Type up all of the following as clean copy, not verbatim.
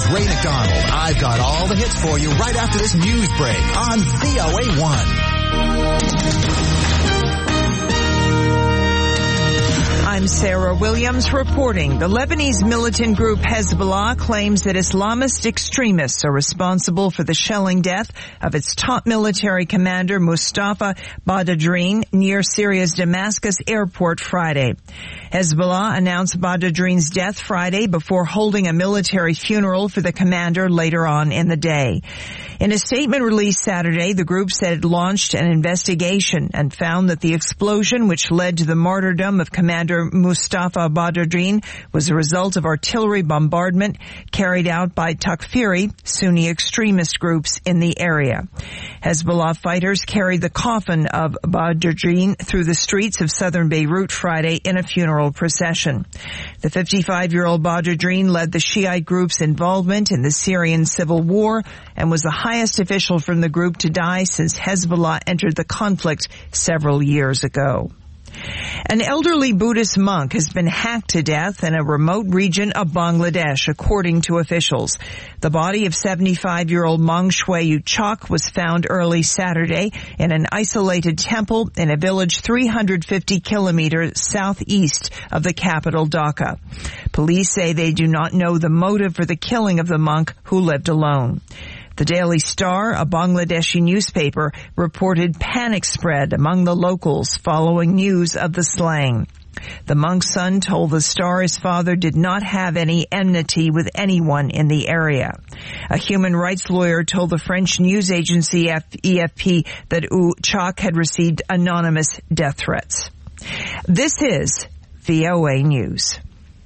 Ray McDonald. I've got all the hits for you right after this news break on VOA1. I'm Sarah Williams reporting. The Lebanese militant group Hezbollah claims that Islamist extremists are responsible for the shelling death of its top military commander Mustafa Badreddine near Syria's Damascus airport Friday. Hezbollah announced Badreddin's death Friday before holding a military funeral for the commander later on in the day. In a statement released Saturday, the group said it launched an investigation and found that the explosion which led to the martyrdom of Commander Mustafa Badreddine was a result of artillery bombardment carried out by Takfiri, Sunni extremist groups in the area. Hezbollah fighters carried the coffin of Badreddine through the streets of southern Beirut Friday in a funeral procession. The 55-year-old Badreddine led the Shiite group's involvement in the Syrian civil war and was the highest official from the group to die since Hezbollah entered the conflict several years ago. An elderly Buddhist monk has been hacked to death in a remote region of Bangladesh, according to officials. The body of 75-year-old Mong Shweyu Chok was found early Saturday in an isolated temple in a village 350 kilometers southeast of the capital Dhaka. Police say they do not know the motive for the killing of the monk, who lived alone. The Daily Star, a Bangladeshi newspaper, reported panic spread among the locals following news of the slaying. The monk's son told the Star his father did not have any enmity with anyone in the area. A human rights lawyer told the French news agency EFP that Chok had received anonymous death threats. This is VOA News.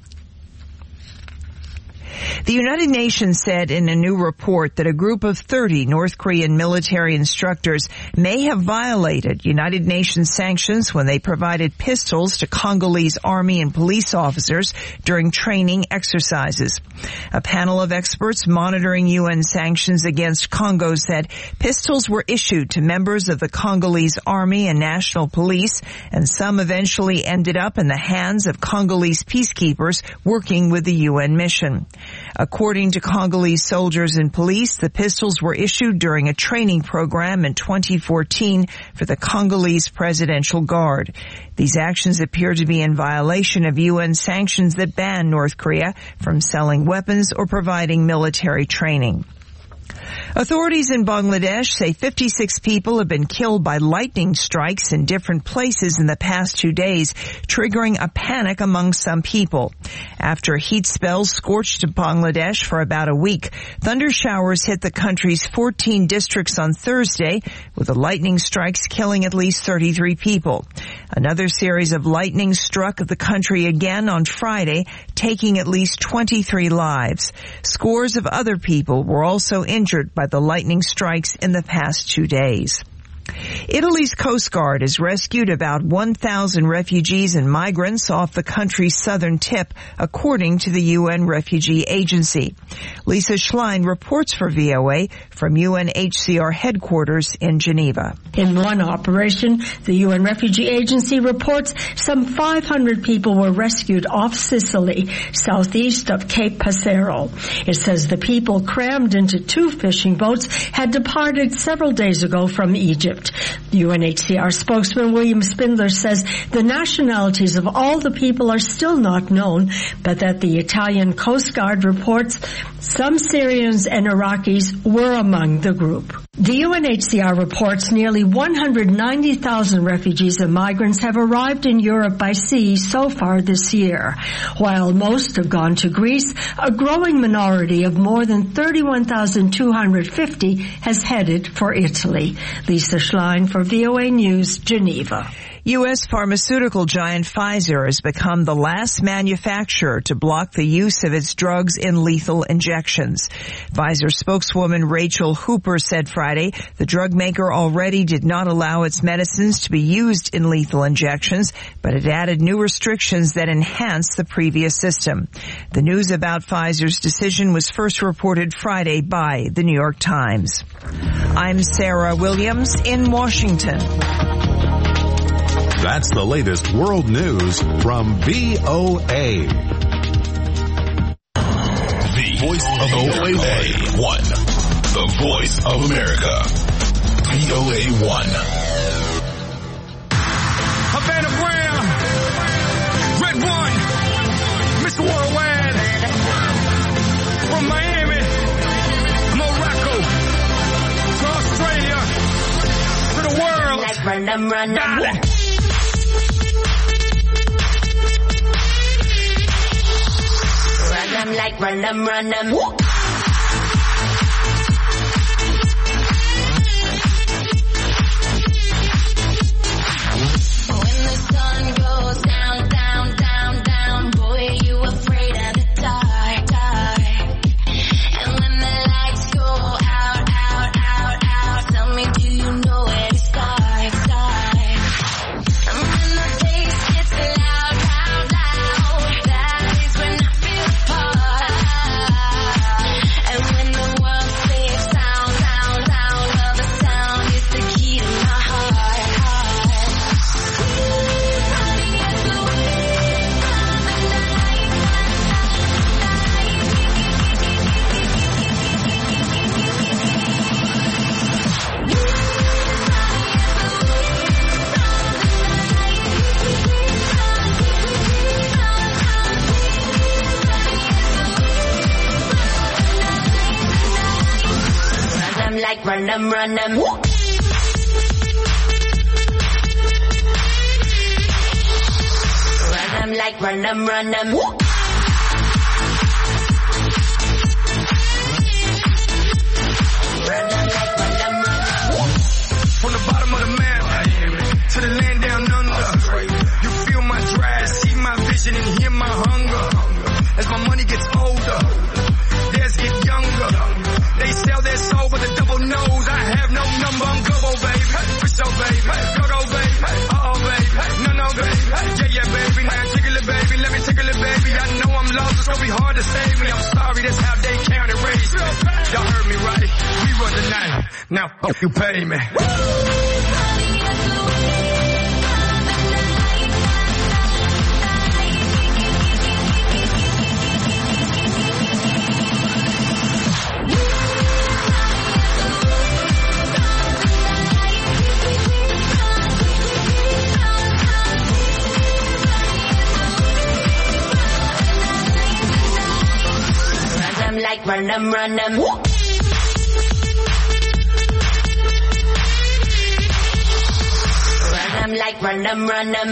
The United Nations said in a new report that a group of 30 North Korean military instructors may have violated United Nations sanctions when they provided pistols to Congolese army and police officers during training exercises. A panel of experts monitoring UN sanctions against Congo said pistols were issued to members of the Congolese army and national police, and some eventually ended up in the hands of Congolese peacekeepers working with the UN mission. According to Congolese soldiers and police, the pistols were issued during a training program in 2014 for the Congolese Presidential Guard. These actions appear to be in violation of UN sanctions that ban North Korea from selling weapons or providing military training. Authorities in Bangladesh say 56 people have been killed by lightning strikes in different places in the past 2 days, triggering a panic among some people. After heat spells scorched Bangladesh for about a week, thunder showers hit the country's 14 districts on Thursday, with the lightning strikes killing at least 33 people. Another series of lightning struck the country again on Friday, taking at least 23 lives. Scores of other people were also injured by the lightning strikes in the past 2 days. Italy's Coast Guard has rescued about 1,000 refugees and migrants off the country's southern tip, according to the UN Refugee Agency. Lisa Schlein reports for VOA from UNHCR headquarters in Geneva. In one operation, the UN Refugee Agency reports some 500 people were rescued off Sicily, southeast of Cape Passero. It says the people crammed into 2 fishing boats had departed several days ago from Egypt. UNHCR spokesman William Spindler says the nationalities of all the people are still not known, but that the Italian Coast Guard reports some Syrians and Iraqis were among the group. The UNHCR reports nearly 190,000 refugees and migrants have arrived in Europe by sea so far this year. While most have gone to Greece, a growing minority of more than 31,250 has headed for Italy. Lisa Schlein for VOA News, Geneva. U.S. pharmaceutical giant Pfizer has become the last manufacturer to block the use of its drugs in lethal injections. Pfizer spokeswoman Rachel Hooper said Friday the drug maker already did not allow its medicines to be used in lethal injections, but it added new restrictions that enhanced the previous system. The news about Pfizer's decision was first reported Friday by the New York Times. I'm Sarah Williams in Washington. That's the latest world news from VOA. The voice of VOA1. The voice of America. VOA1. Havana Brown. Red One. Mr. Worldwide. From Miami. Morocco. To Australia. To the world. Like run them. Dale. Like run them. When the sun goes down, down, down, down, boy, you afraid of the dark, dark. And when the lights go out, out, out, out, tell me, do you know where to start, start? And when the bass gets loud, loud, loud, that is when I feel apart. And when the world sleeps down, down, down, well, the sound is the key to my heart, heart. Like run them. Run them like run them. Run them like run them. from the bottom of the map to the land down under. You feel my drive, see my vision and hear my hunger. As my money gets older, theirs get younger. They sell their soul with a double nose. I have no number, I'm Gobbo, babe. For sure, babe. Go, babe. Uh-oh, babe. No, babe. Yeah, baby. Now tickle it, baby. Let me tickle it, baby. I know I'm lost, it's gonna be hard to save me. I'm sorry, that's how they count and raise me. Y'all heard me right. We run the night. Now, you pay me. Like run them. Run them like run them. Run them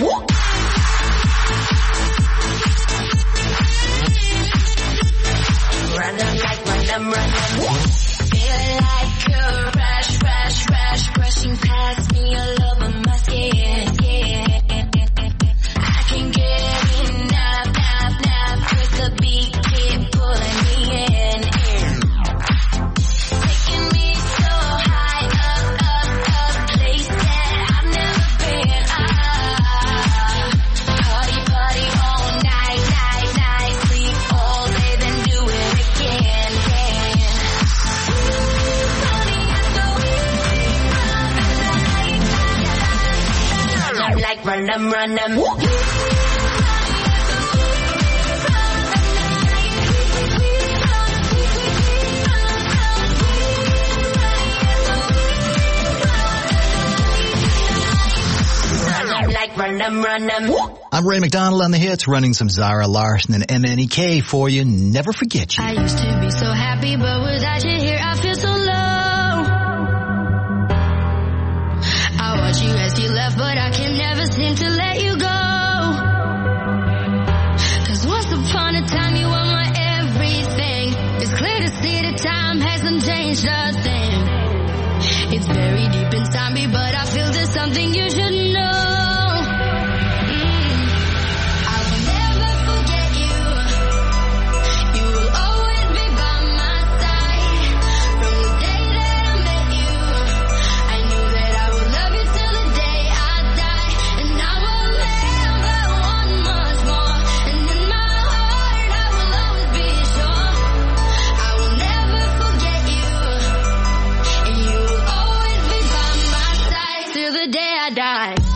like run them. Feel like a rush, brushing past me all over my skin. I can get enough, cause the beat keep pulling me in. Taking me so high up, place that I've never been. Party all night, sleep all day, then do it again. Like run them. Like run them. I'm Ray McDonald on the hits, running some Zara Larsson and MNEK for you. Never forget you. I used to be so happy, but without you here, I feel so low. I watch you as you left, but I can never seem to let you go. Cause once upon a time, you were my everything. It's clear to see that time hasn't changed a thing. It's buried deep inside me, but I feel there's something you should know. Die.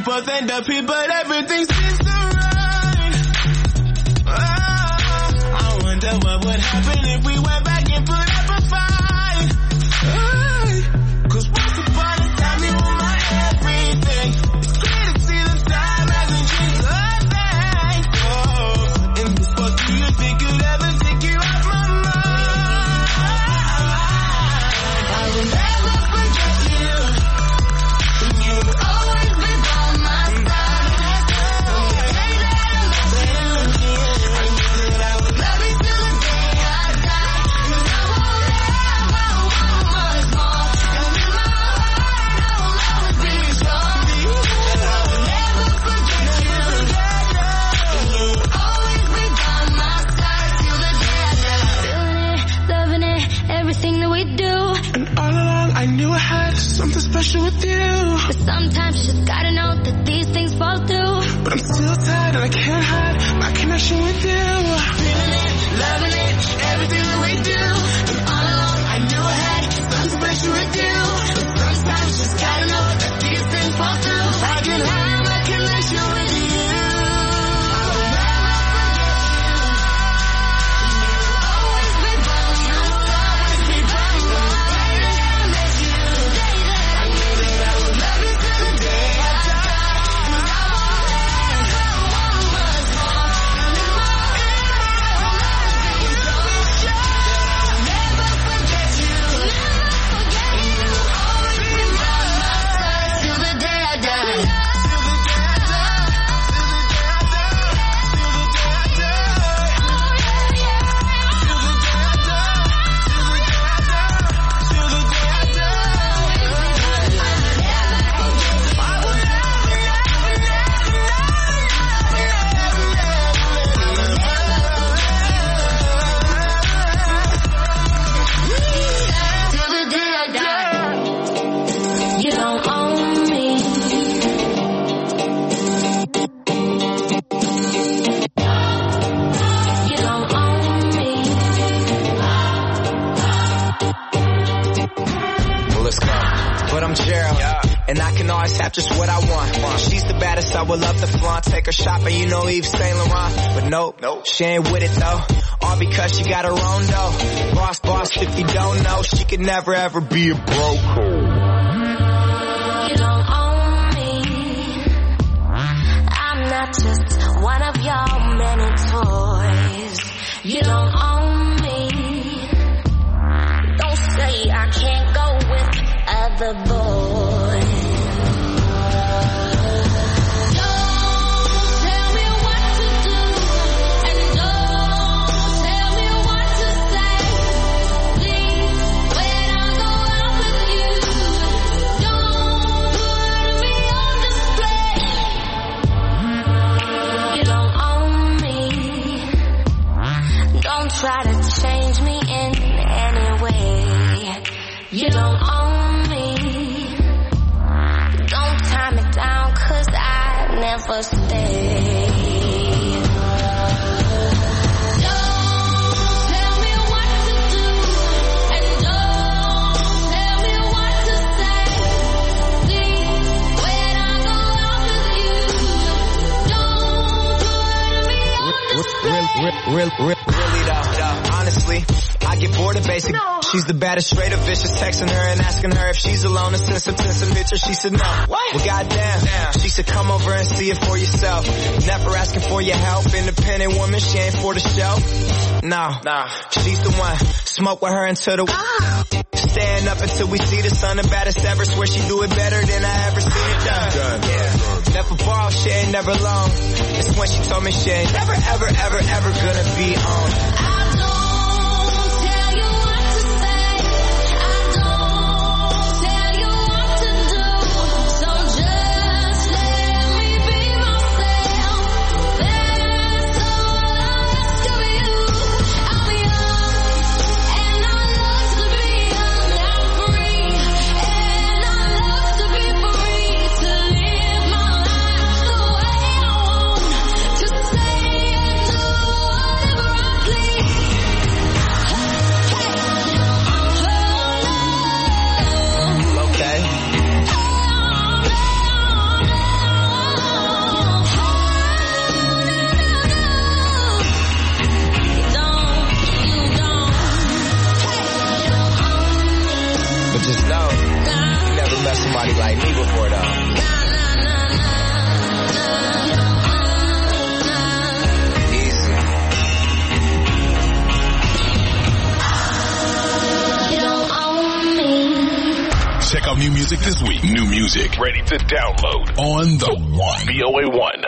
both end up here, but everything seems to right. Oh, I wonder what would happen if we went back and put up a fight. Oh, 'cause once upon a time you were my everything. It's clear to see the time hasn't changed a thing. Oh, and this what do you think could ever take you off my mind? I will never forget you. You'll always be by my side. From the day that I met you, I knew that I would love you till the day I die. 'Cause I won't ever want much more. And in my heart I'll always be strong. And I will never forget you. You'll always be by my side till the day I die. Feeling it, loving it, everything that we do. And all along I knew I had something special with you. But sometimes you just gotta know that these things fall through. But I'm still tired and I can't hide my connection with you. Feeling it, loving it, everything that we do. And all along I knew I had something special with you. But sometimes you just gotta know that these things fall through. I can hide my connection with you. I will never Always be by my side. be by my side. The day that I knew that I would love you till the day I die. 'Cause I won't ever want much more. And in my heart I'll always be strong. Never forget you. Never forget you. Always be by my side till the day I die. Till the day I die. You don't own me. You don't own me. Well, let's go. But I'm Gerald, and I can always have just what I want. She's the baddest, I would love to flaunt. Take her shopping, you know Yves Saint Laurent. But nope, she ain't with it though. All because she got her own dough. Boss, if you don't know, she could never ever be a broke. You don't own me. I'm not just one of your many toys. You don't own me. Don't say I can't go with other boys. Don't tell me what to do, and don't tell me what to say. Please, when I go out with you, don't put me on display. You don't own me. Don't try to change me in any way. You don't own me. Don't tie me down 'cause I never stay. Don't tell me what to do, and don't tell me what to say. Please, when I go out with you, don't put me on display. Really though, honestly, I get bored of basic. She's the baddest, straight up vicious. Texting her and asking her if she's alone and send some pictures. She said no. What? Well, goddamn. She said come over and see it for yourself. Never asking for your help. Independent woman, she ain't for the show. No, she's the one. Smoke with her until the stand up until we see the sun. The baddest ever. Swear she do it better than I ever seen it done. Yeah. Never ball, she ain't never long. It's when she told me she ain't never, ever, ever, ever gonna be on. I don't tell you what to say. I don't tell you what to do. So just let me be myself. That's all I ask of you. I'm young and I love to be young. I'm free and I love to be free. To live my life the way I want. To say and do whatever I please. But just know, you never met somebody like me before, though. Check out new music this week. New music ready to download on the One. VOA 1.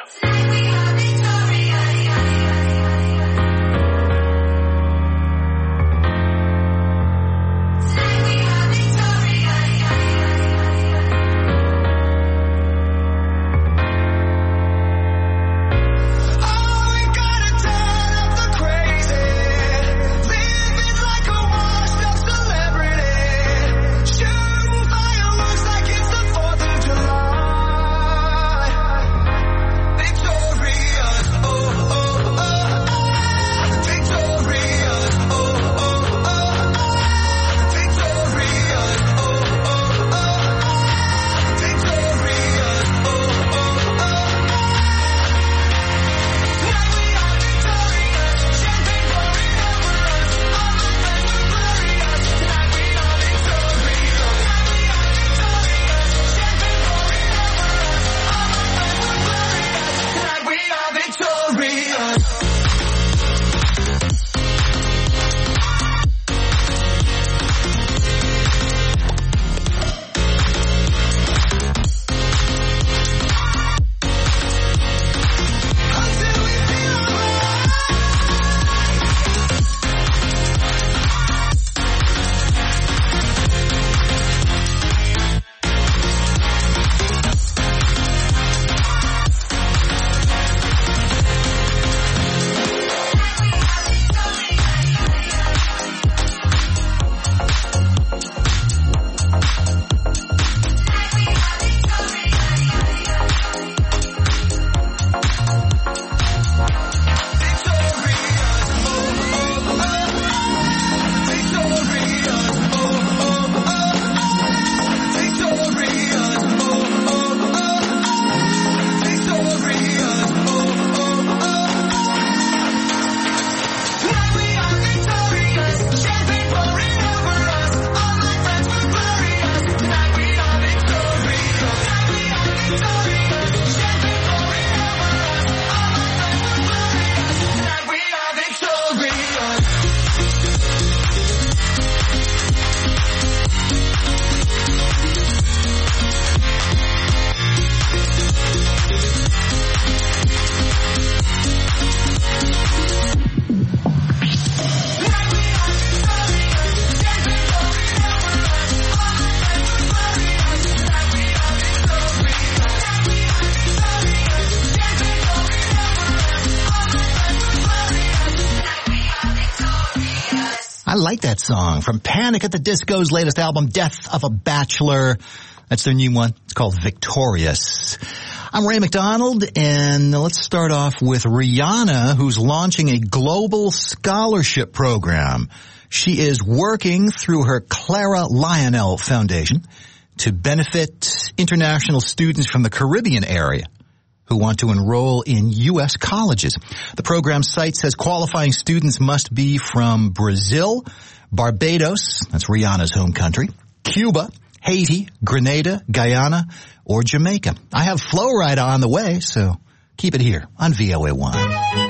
I like that song from Panic at the Disco's latest album, Death of a Bachelor. That's their new one. It's called Victorious. I'm Ray McDonald, and let's start off with Rihanna, who's launching a global scholarship program. She is working through her Clara Lionel Foundation to benefit international students from the Caribbean area who want to enroll in U.S. colleges. The program site says qualifying students must be from Brazil, Barbados, that's Rihanna's home country, Cuba, Haiti, Grenada, Guyana, or Jamaica. I have Flow Rida on the way, so keep it here on VOA 1.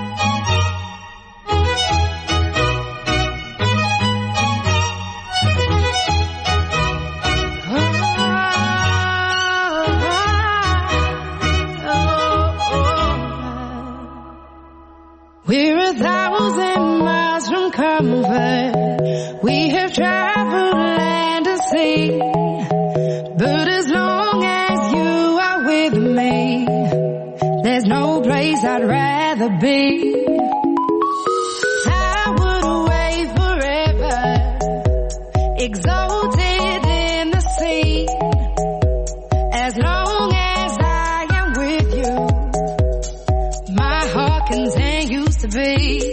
We're 1,000 miles from comfort. We have traveled land and sea. But as long as you are with me, there's no place I'd rather be. I would away forever, exalted in the sea. As long as I am with you, my heart continues to beat.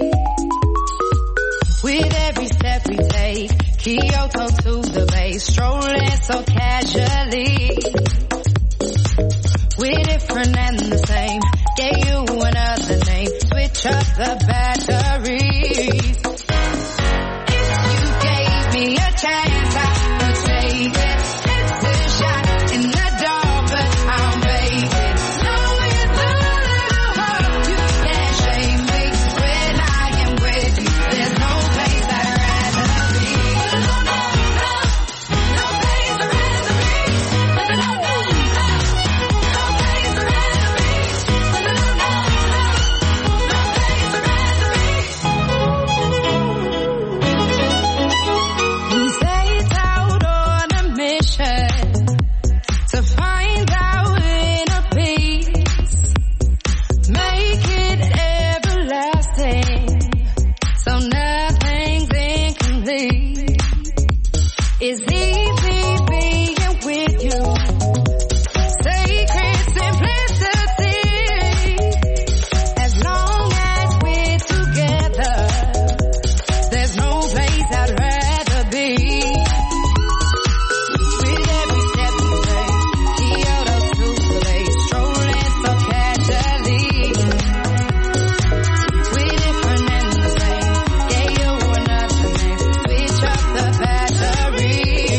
With every step we take, Kyoto to the bay, strolling so casually. We're different and the same, gave you another name, switch up the batteries. If you gave me a chance, I would take It's easy being with you. Sacred simplicity. As long as we're together, there's no place I'd rather be. With every step we take, Kyoto souffle, strolling so casually. We're different and the same. Gave you another name. Switch up the battery.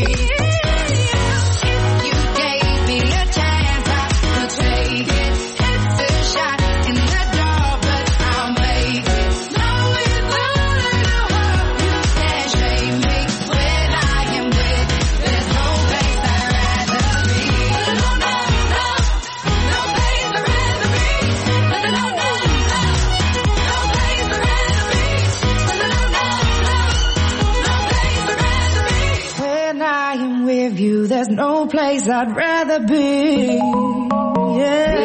You gave me a chance, I could take it. It's a shot in the dark, but I'll make it. Knowing that you can't shame me when I am with you. There's no place I'd rather be. No place I'd rather be. No place I'd rather be. When I am with you, there's no place I'd rather be. Yeah.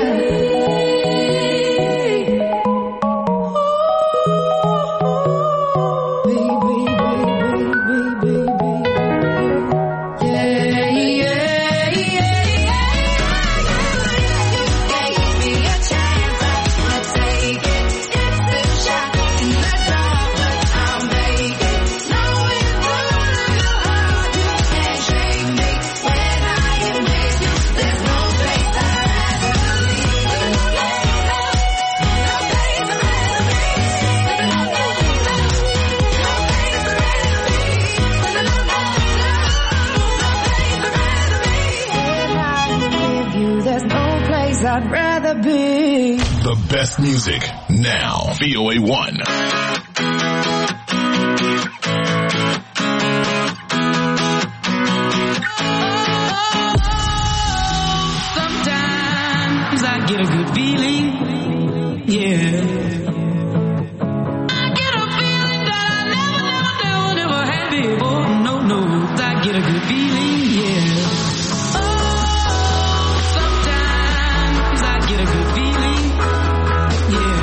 I'd rather be. The best music now. VOA1. Sometimes I get a good feeling, yeah. I get a feeling that I never had before. No, I get a good feeling, yeah. Sometimes I get a good feeling, yeah.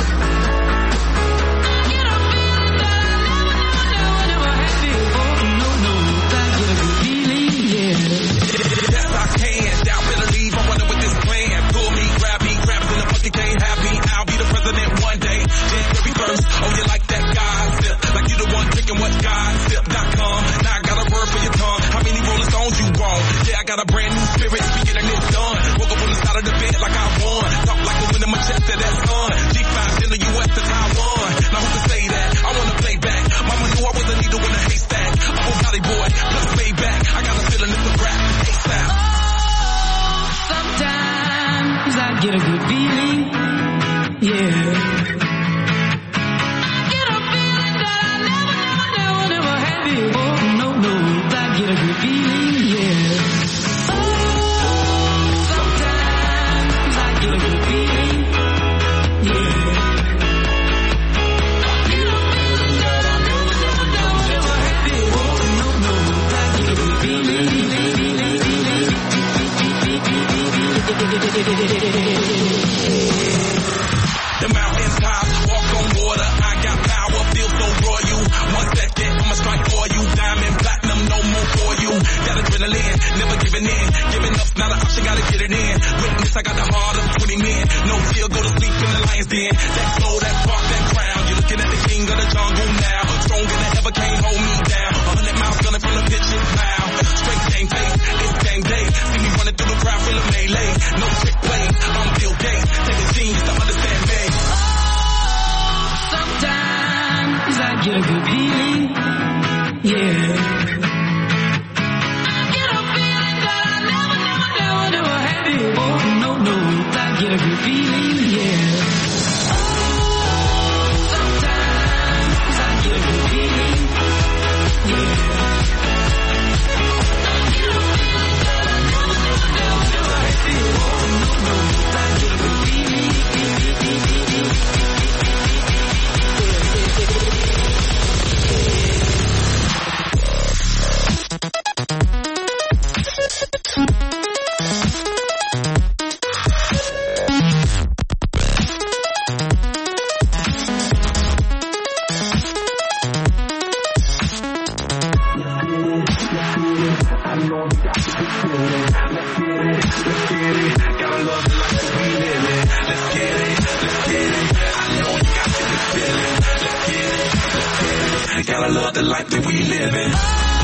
I get a feeling that I never had before. No, I get a good feeling, yeah. Yes, I can. Doubt, better leave. I wonder what this plan. Pull me, grab me, grab in the bucket, can't have me. I'll be the president one day. January 1st. Oh, you like that gossip? Like you the one drinking what gossip.com. Now I got a word for your tongue. How many Rolling Stones you want? Yeah, I got a brand new spirit. We getting it done. Woke up on the side of the bed like I won. Talk like a win in my chest to that sun. G5 in the US to Taiwan. Now who can say that? I wanna play back. Mama knew I was a needle in a haystack. I'm a Valley boy, plus way back. I got a feeling it's a rap. ASAP. Sometimes I get a good feeling, yeah. I get a feeling that I never had before. No, I get a good feeling, yeah. Sometimes I get a good feeling, yeah. I get a feeling that I never had before. No, I get a good feeling. The mountain tops, walk on water. I got power, feel so royal. 1 second, I'ma strike for you. Diamond, platinum, no more for you. Got adrenaline, never giving in. Giving up's not an option, gotta get it in. Witness, I got the heart of 20 men. No chill, go to sleep in the lion's den. That flow, that spark, that crown. You're looking at the king of the jungle now. Stronger than ever, can't hold me down. 100 miles gunning from the pitch and plow. Straight game face, it's game day. See me running through the crowd, feel a melee. No trick plays, I'm Bill Gates. Take a genius to understand me. Sometimes I get a good feeling, yeah. I get a feeling that I never had before. No, I get a good feeling, yeah. Sometimes I get a good feeling, yeah. I get a feeling that I never had before. No, I get a good feeling. I know you got the feeling. Let's get it, let's get it. Gotta love the life that we live in. Let's get it, let's get it. I know you got the feeling. Let's get it, let's get it. Gotta love the life that we live in.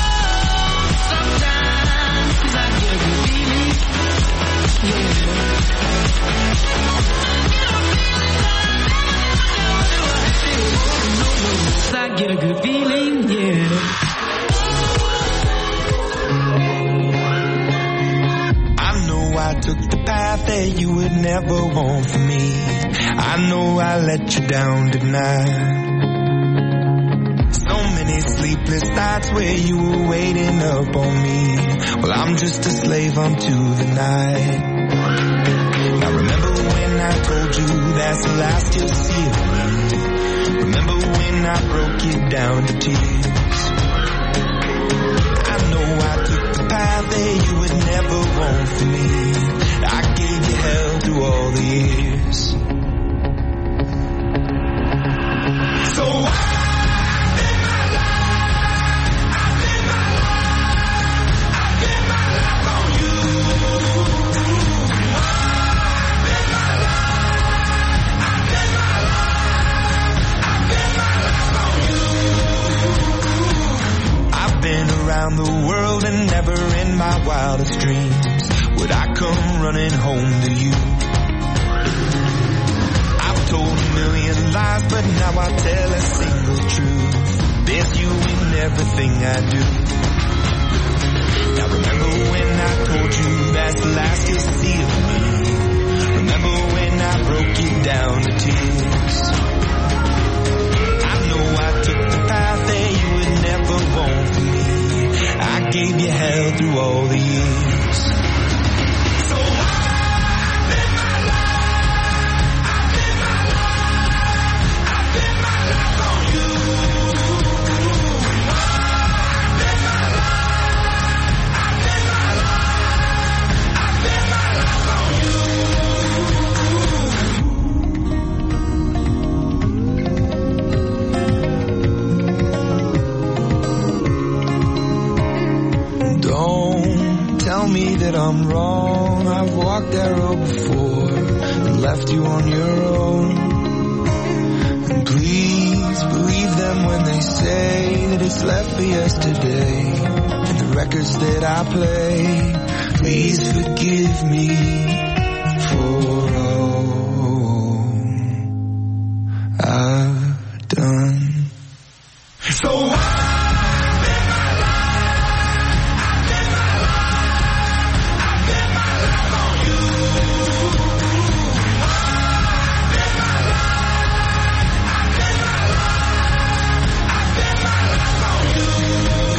Sometimes I get a good feeling. I get a good feeling, yeah. I know I took the path that you would never want for me. I know I let you down tonight. So many sleepless nights where you were waiting up on me. Well, I'm just a slave unto the night. Now remember when I told you that's the last you'll see of me. Remember when I broke you down to tears. I know I took the path that you would never want for me. I gave you hell through all the years. So I live my life. I live my life. I live my life on you. I live my life. I live my life. I've been around the world and never in my wildest dreams would I come running home to you. I've told a million lies, but now I tell a single truth. There's you in everything I do. Now remember when I told you that's the last you'll see of me. Remember when I broke you down to tears. I know I took the path that you would never want for me. I gave you hell through all the years. So I live my life. I live my life. I live my life on you. I live my life. I live my life. I live my life on you. Don't tell me that I'm wrong. I've walked that road before and left you on your own. And please believe them when they say that it's left for yesterday. And the records that I play, please forgive me for all I've done. So I live my life. I live my life. I live my life on you. I live my life. I live my life. I live my life on you.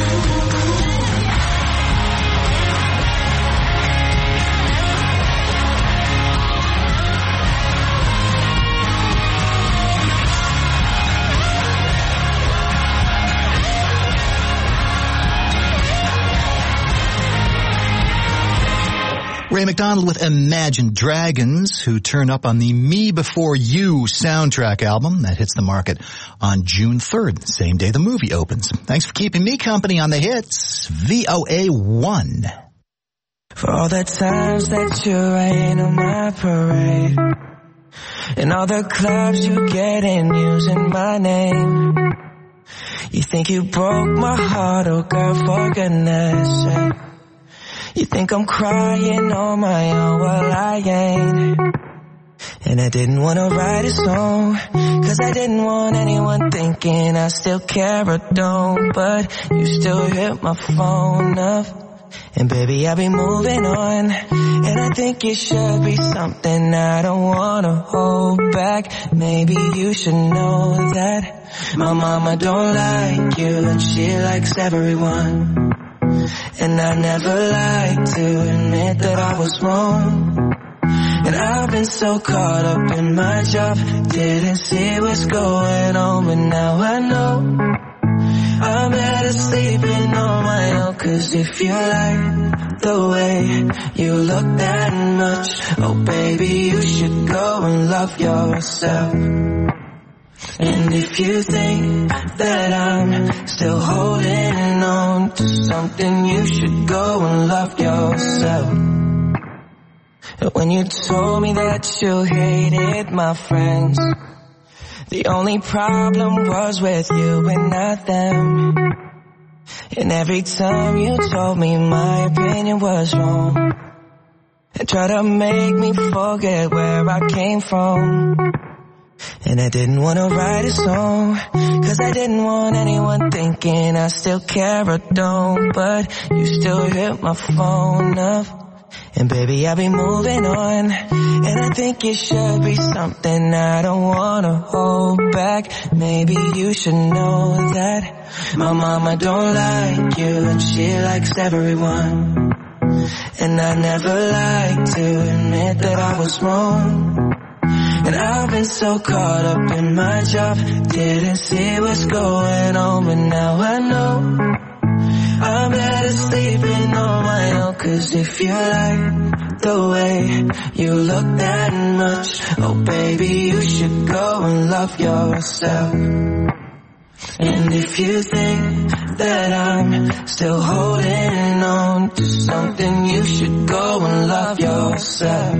Ray McDonald with Imagine Dragons, who turn up on the Me Before You soundtrack album that hits the market on June 3rd, same day the movie opens. Thanks for keeping me company on the hits. VOA1. For all the times that you rain on my parade, and all the clubs you get in using my name. You think you broke my heart, oh girl, for goodness sake. You think I'm crying on my own, well I ain't. And I didn't want to write a song, cause I didn't want anyone thinking I still care or don't. But you still hit my phone up, and baby I'll be moving on. And I think it should be something I don't want to hold back. Maybe you should know that my mama don't like you, and she likes everyone. And I never like to admit that I was wrong. And I've been so caught up in my job, didn't see what's going on. But now I know I'm better sleeping on my own. Cause if you like the way you look that much, oh baby, you should go and love yourself. And if you think that I'm still holding on to something, you should go and love yourself. When you told me that you hated my friends, the only problem was with you and not them. And every time you told me my opinion was wrong, and tried to make me forget where I came from. And I didn't want to write a song, 'cause I didn't want anyone thinking I still care or don't. But you still hit my phone up, and baby, I'll be moving on. And I think it should be something I don't wanna hold back. Maybe you should know that my mama don't like you, and she likes everyone. And I never liked to admit that I was wrong. And I've been so caught up in my job, didn't see what's going on, but now I know I'm better sleeping on my own. 'Cause if you like the way you look that much, oh baby, you should go and love yourself. And if you think that I'm still holding on to something, you should go and love yourself.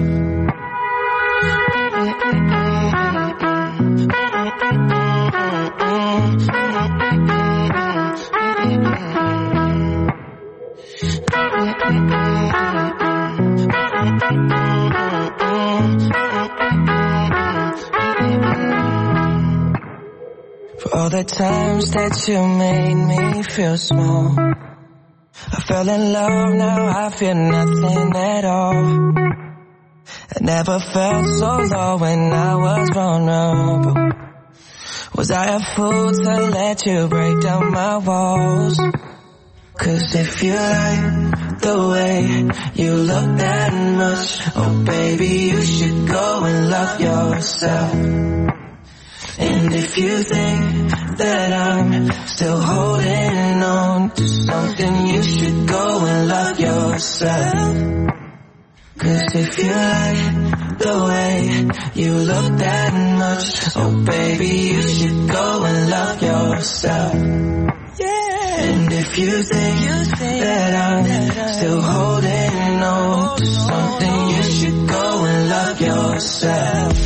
For all the times that you made me feel small, I fell in love, now I feel nothing at all. I never felt so low when I was vulnerable. Was I a fool to let you break down my walls? 'Cause if you like the way you look that much, oh baby, you should go and love yourself. And if you think that I'm still holding on to something, you should go and love yourself. 'Cause if you like the way you look that much, oh baby, you should go and love yourself. And if you think that I'm still holding on to something, you should go and love yourself.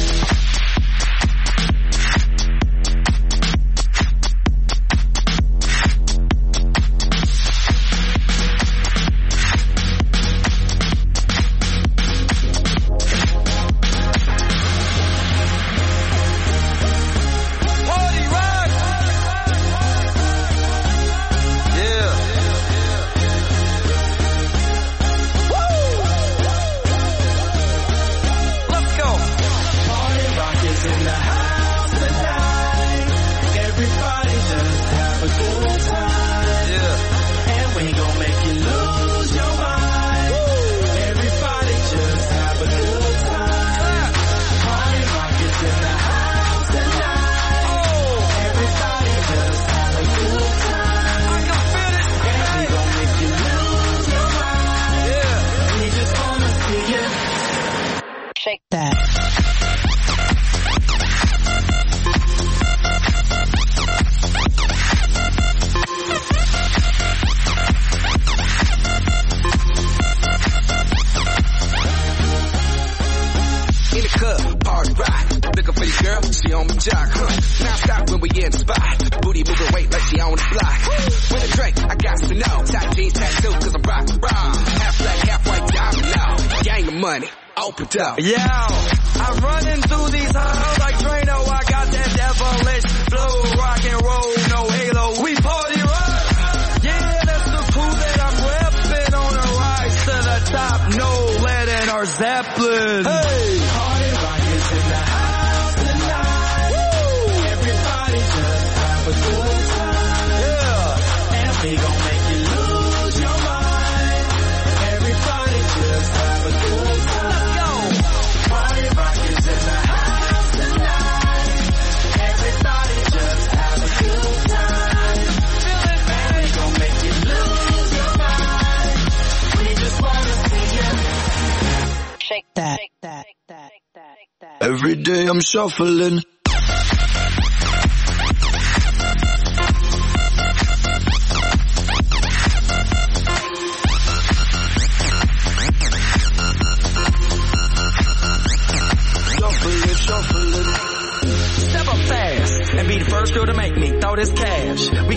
Yo, I'm running through these halls like Drano. I got that devilish flow, rock and roll, no halo. We party rock. Yeah, that's the crew that I'm repping on a rise to the top. No lead in our Zeppelin. Hey, party rock is in the house tonight. Woo! Everybody just have a good time. Yeah, and we gon' make you lose your mind. Everybody just have a good time. Every day I'm shuffling.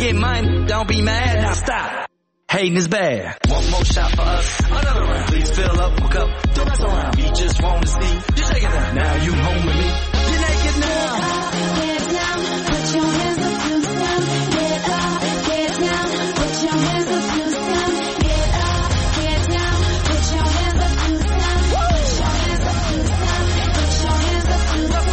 get mine, don't be mad. Now stop. Hating is bad. One more shot for us, another round. Please fill up a cup, don't mess around. We just want to see you shake it down. Now you home with me. You're naked now. Get down, put your hands up to the sound. Get up, get down, put your hands up to the sound. Get up, get down, put your hands up to the sound. Put your hands up to the sound. Put your hands up to the sound.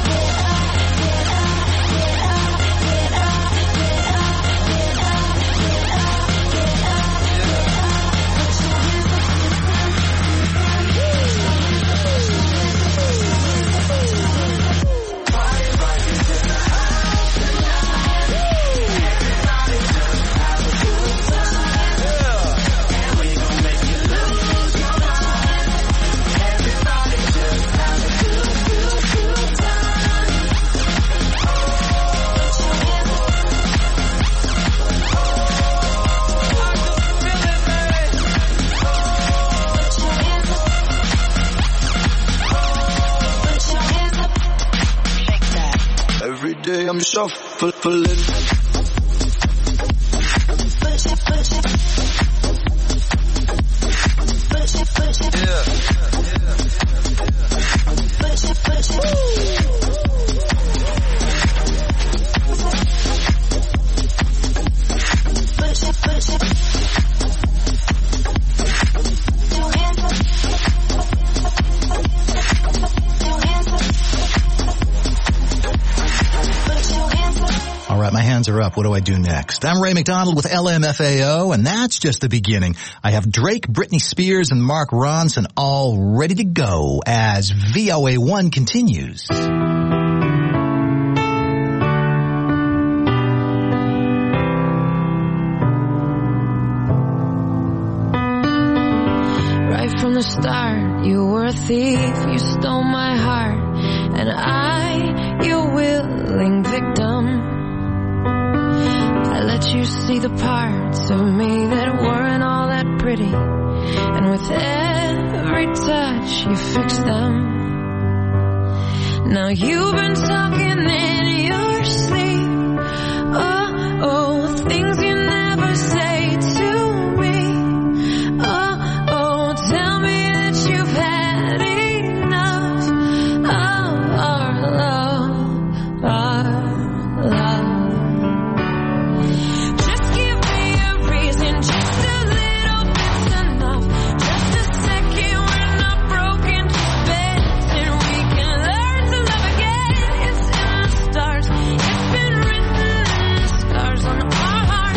Every day I'm shuffling. All right, my hands are up. What do I do next? I'm Ray McDonald with LMFAO, and that's just the beginning. I have Drake, Britney Spears, and Mark Ronson all ready to go as VOA1 continues. Right from the start, you were a thief, you stole my heart, and I, your willing victim. I let you see the parts of me that weren't all that pretty, and with every touch you fixed them. Now you've been talking in your sleep, oh, things you never say to me. Oh, tell me that you've had enough of our love, our love. Just give me a reason, just a little bit's enough. Just a second, we're not broken to bits, and we can learn to love again. It's in the stars, it's been written in the scars on our hearts.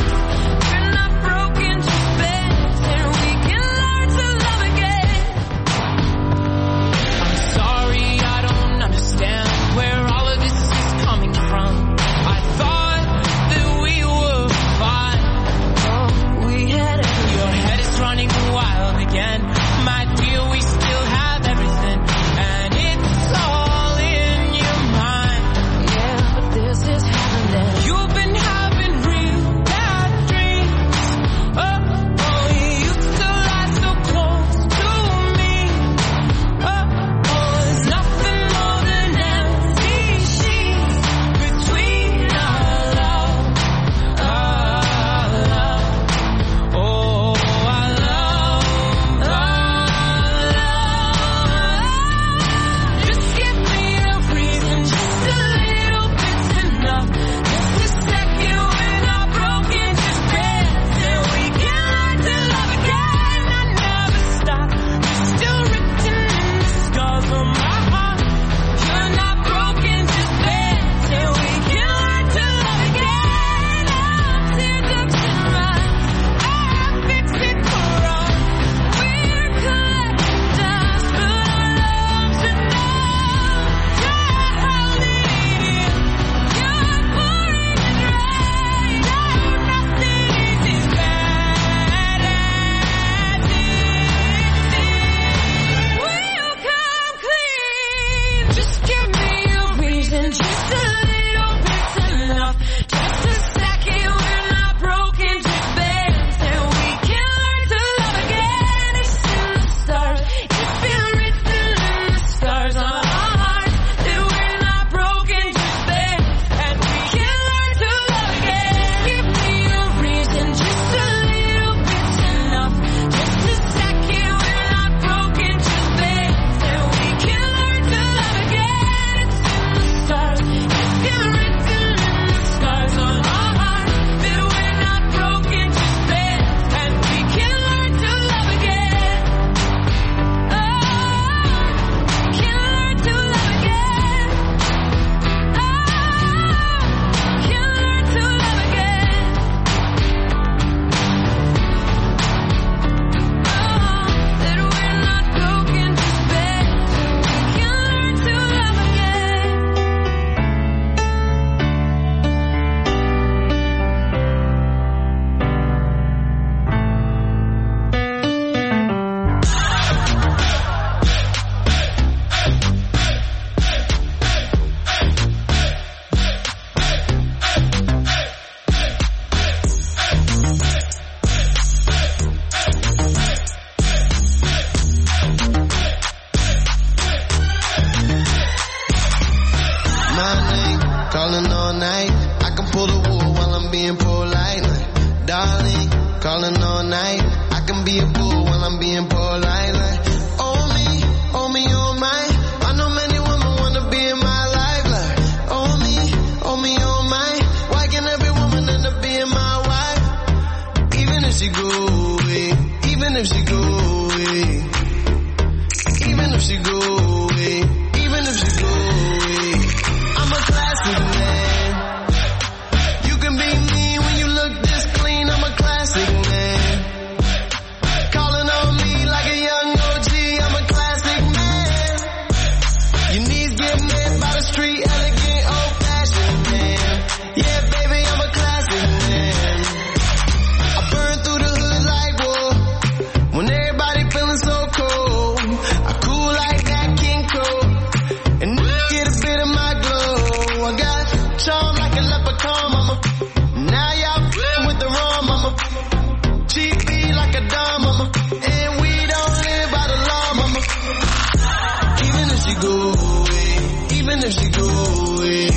calling all night. I can be a fool while I'm being polite. Like, oh me, oh my. I know many women wanna be in my life. Like, oh me, oh my. Why can't every woman end up being my wife? Even if she go away, even if she go away, even if she go away, even if she go away, I'm a classic man. You can be me when you look this clean. I'm a classic man. Calling on me like a young OG. I'm a classic man. Your knees get met by the street, elegant, old-fashioned man. Yeah, baby, I'm a classic man. I burn through the hood like war. When everybody feeling so cold, I cool like that King Cole. And get a bit of my glow. I got charm like a leprechaun, mama. Now y'all with the rum, mama. GP like a dime, mama. And we don't live by the law, mama. Even if she go away, even if she go away,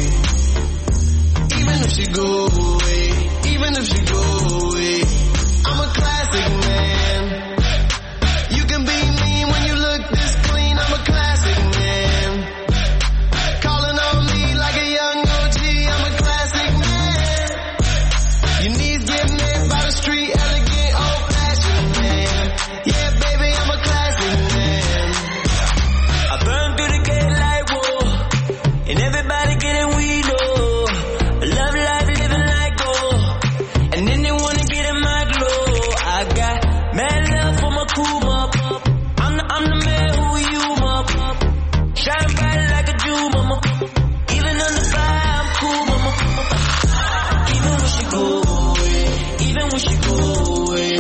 even if she go away, even if she go away, I'm a classic man. You can be me when you look this clean. I'm a classic man. Calling on me like a young OG. I'm a classic man. Your knees get met by the street, elegant, old-fashioned man. Yeah, baby, I'm a classic man. I burn through the gate like war, and everybody getting weed low. I love life, living like gold, and then they wanna get in my glow. I got mad love for my crew, mama. I'm the man who you, mama. Shine bright like a Jew, mama. Even on the fire, I'm cool, mama. Even when she go away, even when she go away,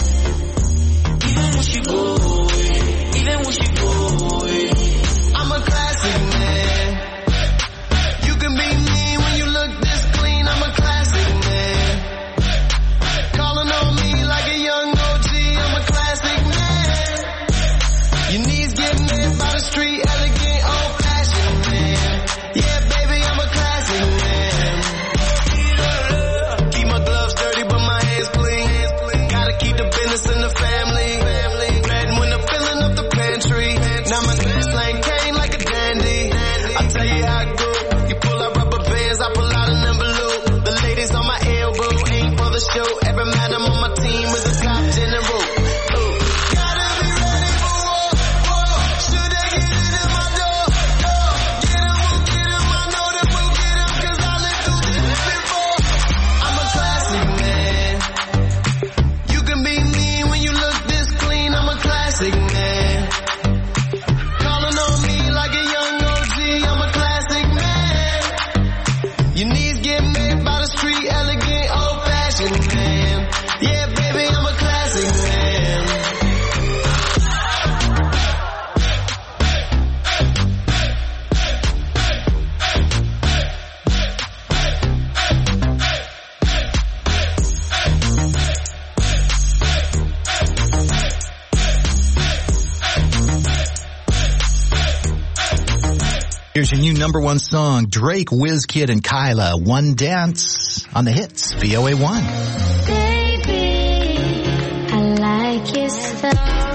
even when she go away, even when she go away, I'm a classic man. You can be me when you look this clean. I'm a classic man. Calling on me like a young OG. I'm a classic man. Your knees get met by the street, elegant, old-fashioned man. Yeah, baby, I'm a classic man. Keep my gloves dirty, but my hands clean. Gotta keep the business in the family. Red when I'm filling up the pantry. Now my slang came like a dandy. I'll tell you how it go. You pull out rubber bands, I pull out an envelope. The ladies on my elbow ain't for the show. Every man I'm on my team is a top general. Ooh. Gotta be ready for war. Should they get it in my door? Get 'em, we'll get 'em. I know that we'll get 'em, 'cause I lived through this before. I'm a classic man. You can be me when you look this clean. I'm a classic man. Calling on me like a young OG. I'm a classic man. Your knees get met by the street, elegant, old-fashioned man. Yeah, baby, I'm a classic man. Here's your new number one song, Drake, WizKid, and Kyla, One Dance on the hits, VOA1. Baby, I like your style.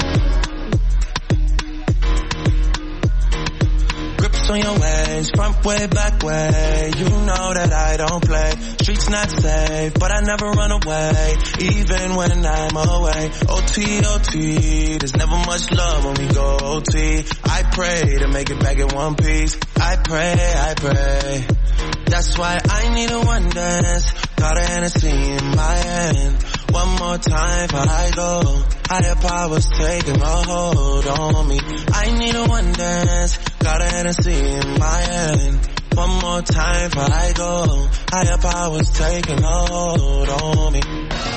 grips on your ways, front way, back way. You know that I don't play. Streets not safe, but I never run away, even when I'm away. OT, OT, there's never much love when we go OT. I pray to make it back in one piece. I pray. That's why I need a one dance. Got a Hennessy in my hand. One more time before I go. Higher powers taking a hold on me. I need a one dance. Got a Hennessy in my hand. One more time before I go. Higher powers taking a hold on me.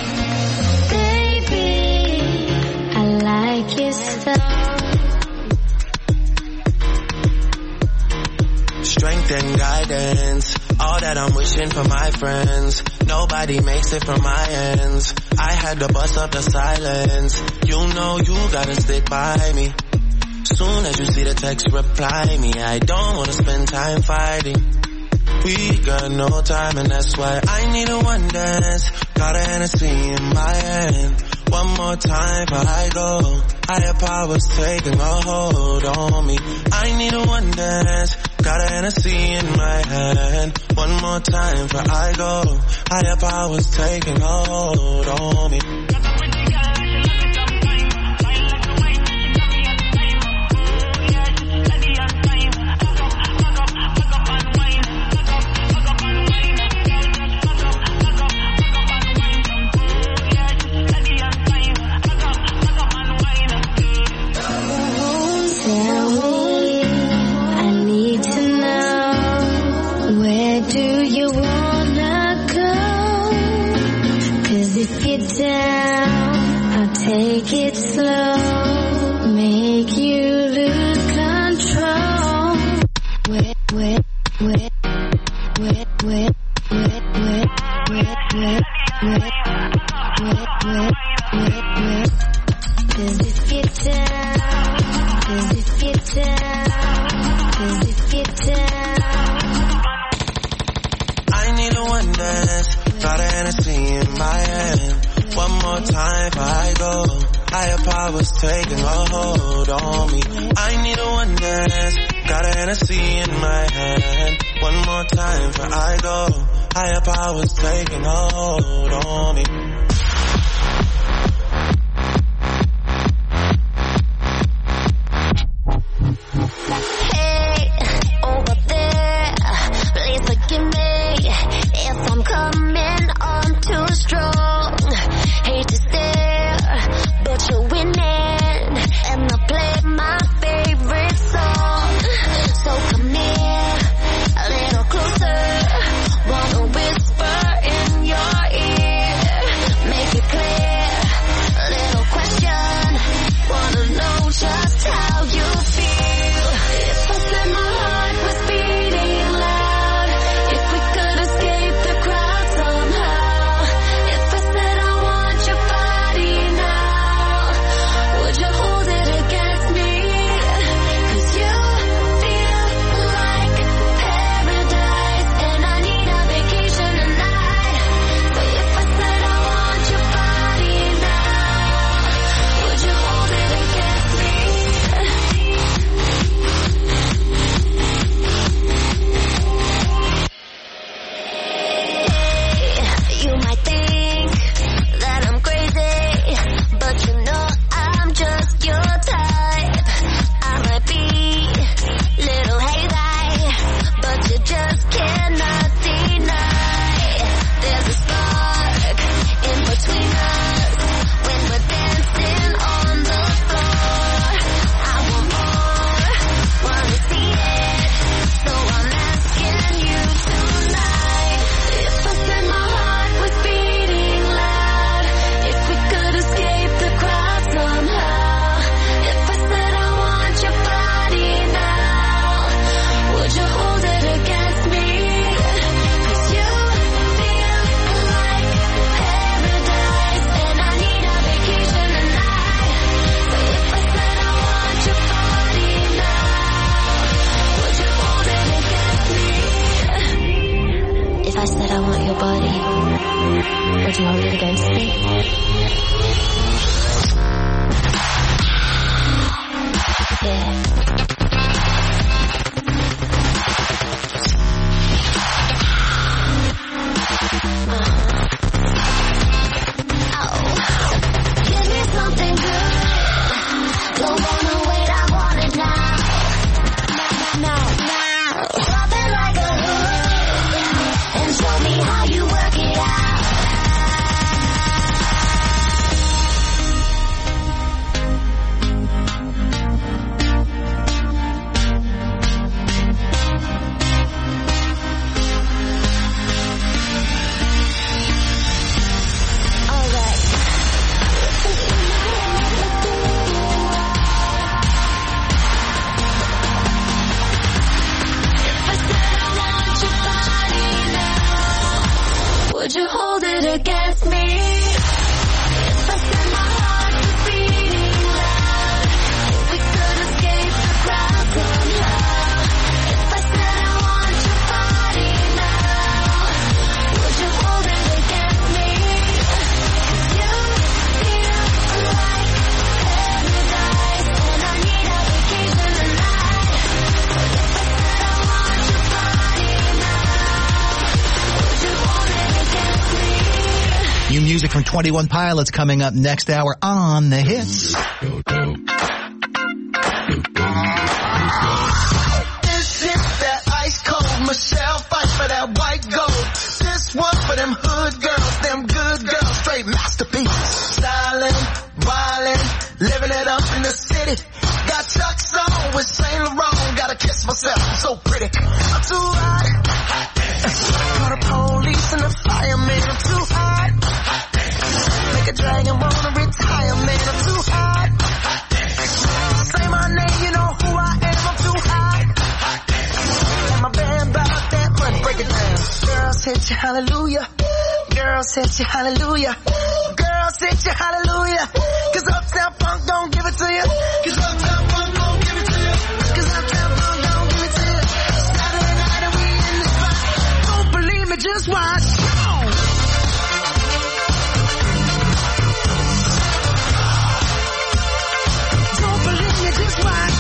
Baby, I like your style. Strength and guidance, all that I'm wishing for my friends. Nobody makes it from my ends. I had to bust up the silence. You know you gotta stick by me. Soon as you see the text, reply me. I don't wanna spend time fighting. We got no time and that's why I need a one dance. Got a Hennessy in my hand. One more time before I go. Higher powers taking a hold on me. I need a one dance. Got a Hennessy in my hand. One more time before I go. Higher powers taking a hold on me. Take it slow, make you lose control. Wet, wet, wet, wet, wet, wet, wet, wet, wet, wet, wet, wet, wet, wet. 'Cause if you're down, 'cause if you're down, 'cause if you're down. I need a one dance, got a Hennessy in my hand. One more time before I go. Higher powers taking a hold on me. I need a one dance. Got a Hennessy in my hand. One more time before I go. Higher powers taking a hold on me. Hey, over there, please forgive me if I'm coming on too strong. Hate to stare, but you're winning, and I play my favorite song. So come here, a little closer, wanna whisper in your ear, make it clear, a little question, wanna know just how you feel. If I said my heart was beating loud, if we could escape the crowd somehow, if I said I want your body now, would you hold it against me? 'Cause you feel like paradise, and I need a vacation tonight. So if I said I want your body now, would you hold it against me? You might think that I'm crazy, but you know I'm just your type. I might be little hazy, but you just cannot deny. There's a spark in between us when we're dancing on the floor. I want more, wanna see it, so I'm asking you tonight. If I said my heart was beating loud, if we could escape the crowd somehow, if I said I want your body now, would you hold it against me? 'Cause you feel like paradise, and I need a vacation tonight. So if I said I want your body now, would you hold it against me? If I said I want your body, would you hold it against me? Yeah. Give me something good. Don't wanna wait, I want it now. Now. Drop it like a hood and show me how you work it out. music from 21 Pilots coming up next hour on The Hits. This hit that ice cold. Michelle fight for that white gold. This one for them hood girls, them good girls, straight masterpiece. Stylin', wildin', living it up in the city. Got Chuck's on with Saint Laurent. Gotta kiss myself, I'm so pretty. I'm too hot. Call the police and the fireman. I'm too hot. Make a dragon wanna retire, man. I'm too hot. Say my name, you know who I am. I'm too hot. And my band bought that money. Break it down. Girls hit you, hallelujah. Girls hit you, hallelujah. Girls hit you, hallelujah. Cause Uptown Funk don't give it to you. Cause Uptown Funk don't give it to you. Cause Uptown Funk don't give it to you. Saturday night and we in the spot. Don't believe me, just watch. Don't believe me, just watch.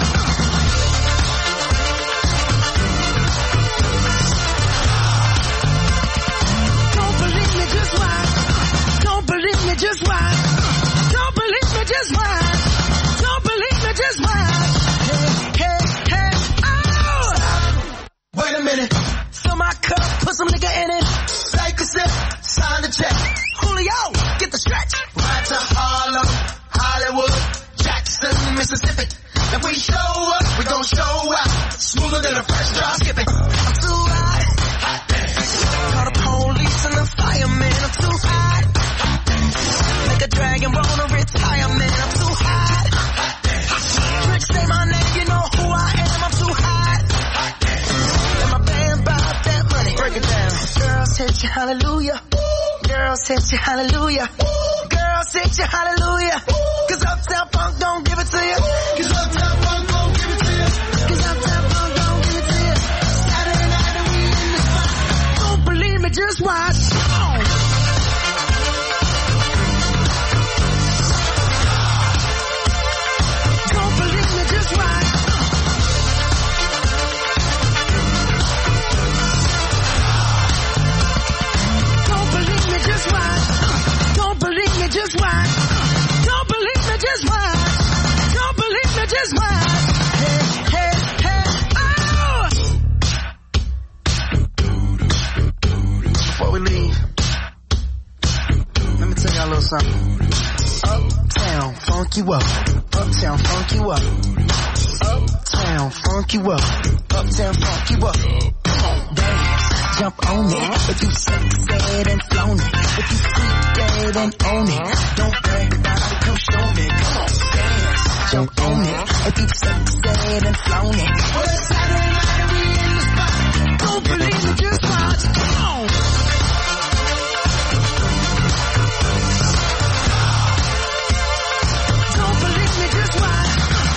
Don't believe me, just watch. Don't believe me, just watch. Don't believe me, just watch. Don't believe me, just watch. Hey, hey, hey, oh! Wait a minute. Fill my cup, put some nigga in it. Take a sip, sign the check. Julio, get the stretch. Right to Harlem, Hollywood, Jackson, Mississippi. If we show up, we gon' show out. Smoother than a fresh drop skipping. I'm too hot. Call the police and the fireman. I'm too hot. Make a dragon wanna retire, man. I'm too hot. Trick, say my name, you know who I am. I'm too hot. And my band bought that money. Break it down. Girls hit you, hallelujah. Girls hit you, hallelujah. Girls hit you, hallelujah. Cause Uptown Funk don't give it to you. Cause Uptown Funk don't give it to you. Cause Uptown Funk don't give it to you. Saturday night and we in the spot. Don't believe me, just watch. Don't believe me, just watch. Don't believe me, just watch. Don't believe me, just watch. Don't believe me, just watch. Don't believe me, just watch. Hey, hey, hey, oh! Before we leave, let me tell y'all a little something. Uptown, funk you up. Uptown, funk you up. Uptown, funk you up. Uptown, funk you up. Come on, dance, jump on it. If you said and flown it. If you freak dead and own it. Don't brag about it, come show me. Come on, dance, jump on it. If you said and flown it. Well, it's Saturday night and we in the spot. Don't believe me, just watch. Come on. Don't believe me, just watch.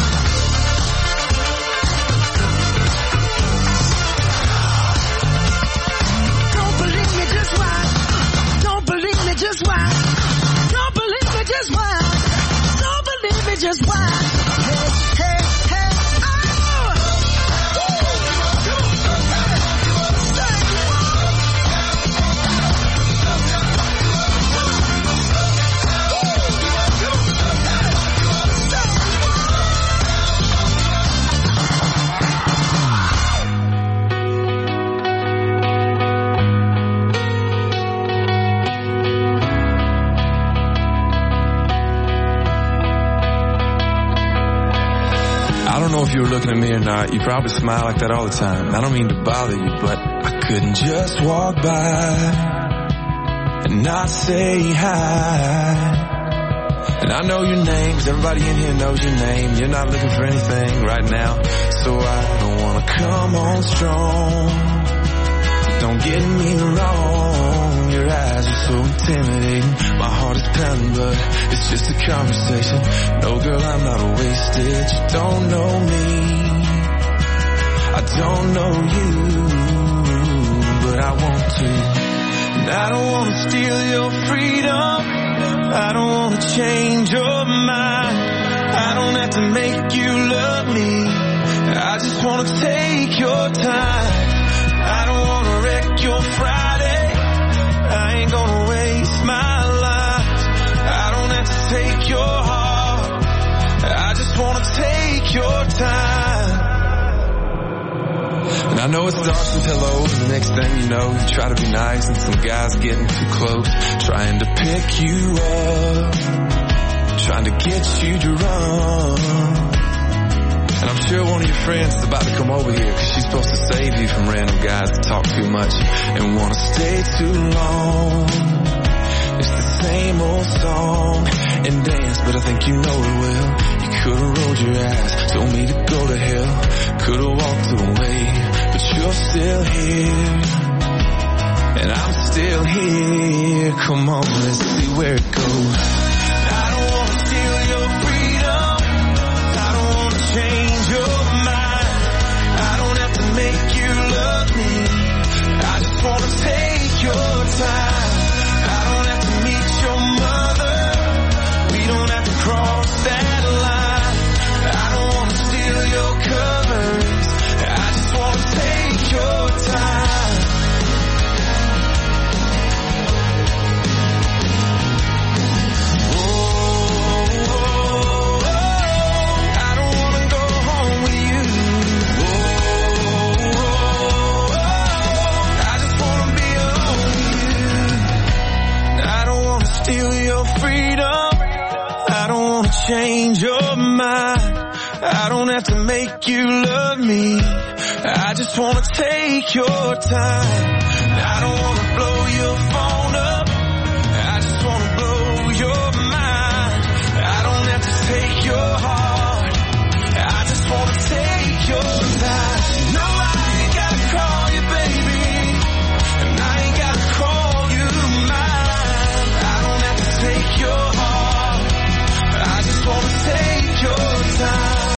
Don't believe me, just watch. Don't believe me, just watch. Don't believe me, just watch. Don't believe me, just watch. Hey, hey, hey, oh! I don't know if you were looking at me or not. You probably smile like that all the time. I don't mean to bother you, but I couldn't just walk by and not say hi. And I know your name, 'cause everybody in here knows your name. You're not looking for anything right now, so I don't wanna come on strong. Don't get me wrong, your eyes are so intimidating. My heart is pounding, but it's just a conversation. No, girl, I'm not wasted. You don't know me, I don't know you, but I want to. And I don't want to steal your freedom, I don't want to change your mind. I don't have to make you love me, I just want to take your time. I don't want to wreck your Friday, I ain't gonna waste my life. take your time. And I know it starts with hello, and the next thing you know, you try to be nice, and some guy's getting too close, trying to pick you up, trying to get you to run. And I'm sure one of your friends is about to come over here, cause she's supposed to save you from random guys that talk too much and wanna stay too long. It's the same old song and dance, but I think you know it well. You could've rolled your ass, told me to go to hell, could've walked away, but you're still here, and I'm still here. Come on, let's see where it goes. I don't wanna steal your freedom, I don't wanna change your mind, I don't have to make you love me, I just wanna take your time. I don't have to meet your mother, we don't have to cross that line, I don't wanna steal your covers, I just wanna take your time. Oh, I don't wanna go home with you. I just wanna be alone with you. I don't wanna steal your freedom, I don't wanna change your mind, I don't have to make you love me, I just wanna take your time. I don't wanna blow